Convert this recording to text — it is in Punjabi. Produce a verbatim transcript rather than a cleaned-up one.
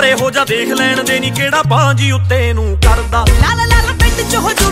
ਪਰ ਇਹੋ ਜਿਹਾ ਦੇਖ ਲੈਣ ਦੇ ਨੀ ਕਿਹੜਾ ਬਾਂਝੀ ਉੱਤੇ ਨੂੰ ਕਰਦਾ। ਲਾਲ ਲਾਲ ਪਿੰਡ ਚ ਹੋ